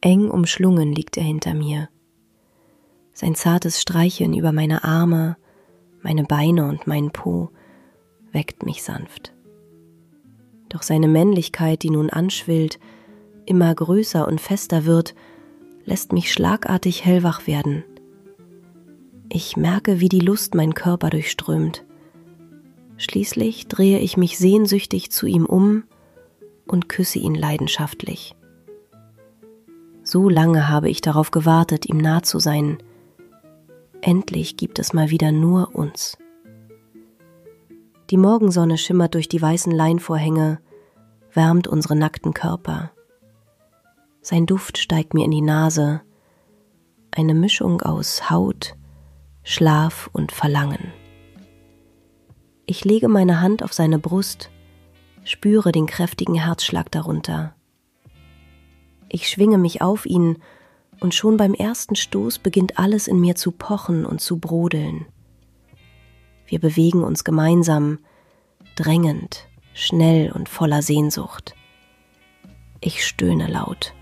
Eng umschlungen liegt er hinter mir. Sein zartes Streicheln über meine Arme, meine Beine und meinen Po weckt mich sanft. Doch seine Männlichkeit, die nun anschwillt, immer größer und fester wird, lässt mich schlagartig hellwach werden. Ich merke, wie die Lust meinen Körper durchströmt. Schließlich drehe ich mich sehnsüchtig zu ihm um und küsse ihn leidenschaftlich. So lange habe ich darauf gewartet, ihm nah zu sein. Endlich gibt es mal wieder nur uns. Die Morgensonne schimmert durch die weißen Leinvorhänge, wärmt unsere nackten Körper. Sein Duft steigt mir in die Nase, eine Mischung aus Haut, Schlaf und Verlangen. Ich lege meine Hand auf seine Brust, spüre den kräftigen Herzschlag darunter. Ich schwinge mich auf ihn und schon beim ersten Stoß beginnt alles in mir zu pochen und zu brodeln. Wir bewegen uns gemeinsam, drängend, schnell und voller Sehnsucht. Ich stöhne laut.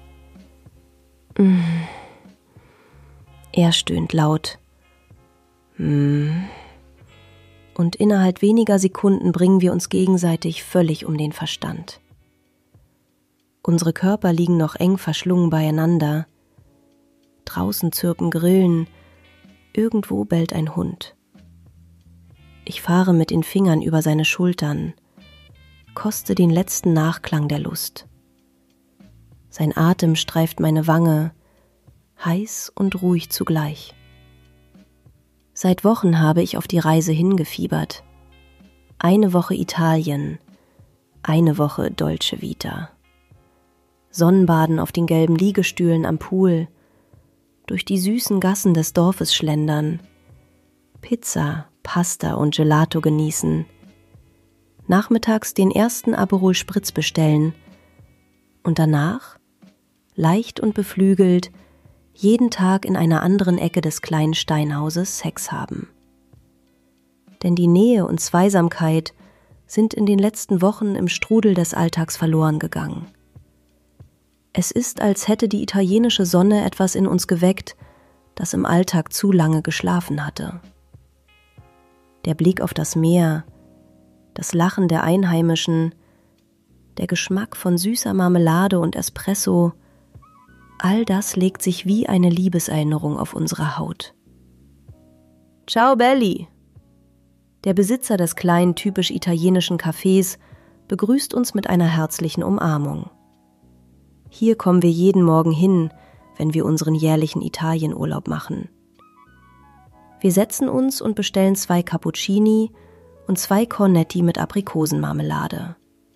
Er stöhnt laut. Und innerhalb weniger Sekunden bringen wir uns gegenseitig völlig um den Verstand. Unsere Körper liegen noch eng verschlungen beieinander. Draußen zirpen Grillen, irgendwo bellt ein Hund. Ich fahre mit den Fingern über seine Schultern, koste den letzten Nachklang der Lust. Sein Atem streift meine Wange, heiß und ruhig zugleich. Seit Wochen habe ich auf die Reise hingefiebert. Eine Woche Italien, eine Woche Dolce Vita. Sonnenbaden auf den gelben Liegestühlen am Pool, durch die süßen Gassen des Dorfes schlendern, Pizza, Pasta und Gelato genießen, nachmittags den ersten Aperol Spritz bestellen und danach, leicht und beflügelt, jeden Tag in einer anderen Ecke des kleinen Steinhauses Sex haben. Denn die Nähe und Zweisamkeit sind in den letzten Wochen im Strudel des Alltags verloren gegangen. Es ist, als hätte die italienische Sonne etwas in uns geweckt, das im Alltag zu lange geschlafen hatte. Der Blick auf das Meer, das Lachen der Einheimischen, der Geschmack von süßer Marmelade und Espresso, all das legt sich wie eine Liebeserinnerung auf unsere Haut. Ciao Belli! Der Besitzer des kleinen, typisch italienischen Cafés begrüßt uns mit einer herzlichen Umarmung. Hier kommen wir jeden Morgen hin, wenn wir unseren jährlichen Italienurlaub machen. Wir setzen uns und bestellen 2 Cappuccini und 2 Cornetti mit Aprikosenmarmelade.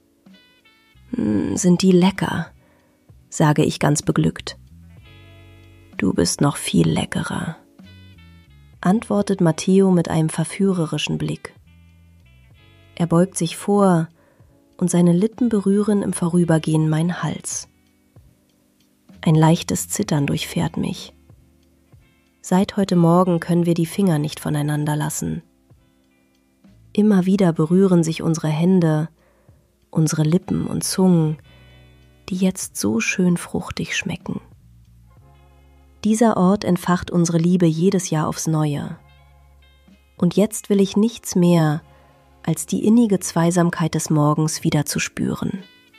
Sind die lecker, sage ich ganz beglückt. Du bist noch viel leckerer, antwortet Matteo mit einem verführerischen Blick. Er beugt sich vor und seine Lippen berühren im Vorübergehen meinen Hals. Ein leichtes Zittern durchfährt mich. Seit heute Morgen können wir die Finger nicht voneinander lassen. Immer wieder berühren sich unsere Hände, unsere Lippen und Zungen, die jetzt so schön fruchtig schmecken. Dieser Ort entfacht unsere Liebe jedes Jahr aufs Neue. Und jetzt will ich nichts mehr, als die innige Zweisamkeit des Morgens wieder zu spüren.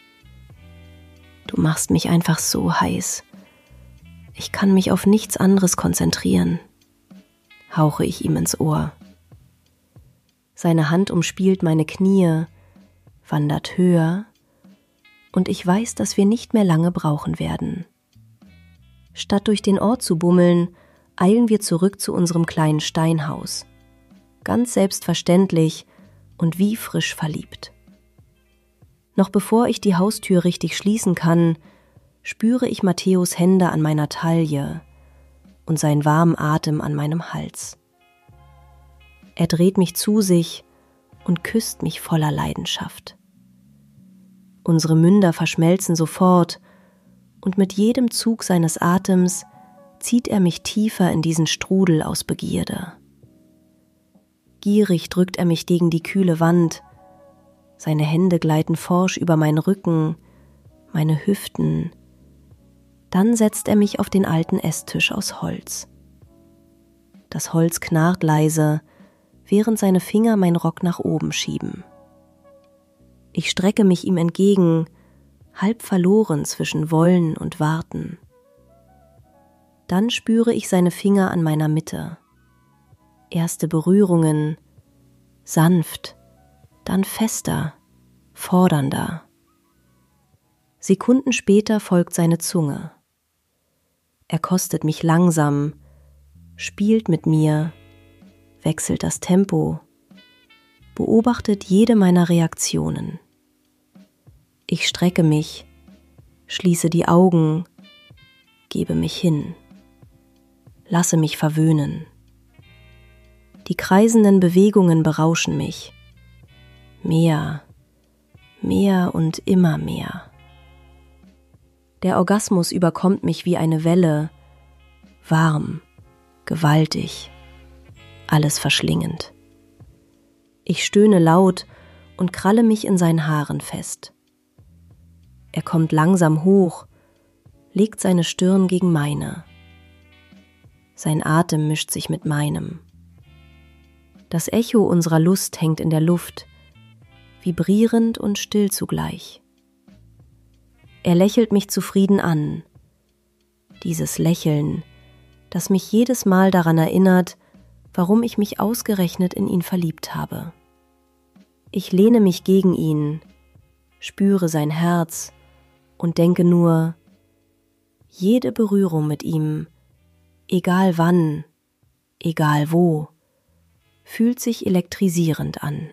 Du machst mich einfach so heiß. Ich kann mich auf nichts anderes konzentrieren, hauche ich ihm ins Ohr. Seine Hand umspielt meine Knie, wandert höher, und ich weiß, dass wir nicht mehr lange brauchen werden. Statt durch den Ort zu bummeln, eilen wir zurück zu unserem kleinen Steinhaus. Ganz selbstverständlich und wie frisch verliebt. Noch bevor ich die Haustür richtig schließen kann, spüre ich Matteos Hände an meiner Taille und seinen warmen Atem an meinem Hals. Er dreht mich zu sich und küsst mich voller Leidenschaft. Unsere Münder verschmelzen sofort und mit jedem Zug seines Atems zieht er mich tiefer in diesen Strudel aus Begierde. Gierig drückt er mich gegen die kühle Wand, seine Hände gleiten forsch über meinen Rücken, meine Hüften, Dann setzt er mich auf den alten Esstisch aus Holz. Das Holz knarrt leise, während seine Finger meinen Rock nach oben schieben. Ich strecke mich ihm entgegen, halb verloren zwischen Wollen und Warten. Dann spüre ich seine Finger an meiner Mitte. Erste Berührungen, sanft, dann fester, fordernder. Sekunden später folgt seine Zunge. Er kostet mich langsam, spielt mit mir, wechselt das Tempo, beobachtet jede meiner Reaktionen. Ich strecke mich, schließe die Augen, gebe mich hin, lasse mich verwöhnen. Die kreisenden Bewegungen berauschen mich. Mehr, mehr und immer mehr. Der Orgasmus überkommt mich wie eine Welle, warm, gewaltig, alles verschlingend. Ich stöhne laut und kralle mich in seinen Haaren fest. Er kommt langsam hoch, legt seine Stirn gegen meine. Sein Atem mischt sich mit meinem. Das Echo unserer Lust hängt in der Luft, vibrierend und still zugleich. Er lächelt mich zufrieden an. Dieses Lächeln, das mich jedes Mal daran erinnert, warum ich mich ausgerechnet in ihn verliebt habe. Ich lehne mich gegen ihn, spüre sein Herz und denke nur, jede Berührung mit ihm, egal wann, egal wo, fühlt sich elektrisierend an.